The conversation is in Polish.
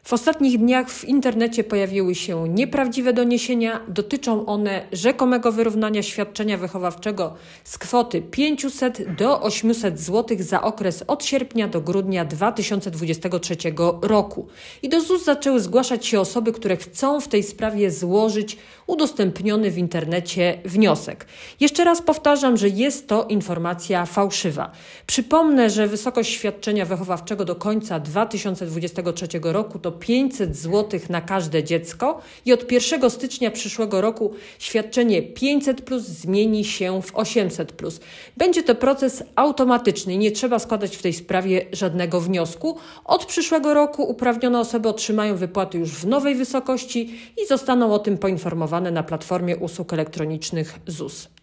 W ostatnich dniach w internecie pojawiły się nieprawdziwe doniesienia. Dotyczą one rzekomego wyrównania świadczenia wychowawczego z kwoty 500 do 800 zł za okres od sierpnia do grudnia 2023 roku. I do ZUS zaczęły zgłaszać się osoby, które chcą w tej sprawie złożyć udostępniony w internecie wniosek. Jeszcze raz powtarzam, że jest to informacja fałszywa. Przypomnę, że wysokość świadczenia wychowawczego do końca 2023 roku to 500 zł na każde dziecko i od 1 stycznia przyszłego roku świadczenie 500+ zmieni się w 800+. Będzie to proces automatyczny, nie trzeba składać w tej sprawie żadnego wniosku. Od przyszłego roku uprawnione osoby otrzymają wypłaty już w nowej wysokości i zostaną o tym poinformowane na platformie usług elektronicznych ZUS.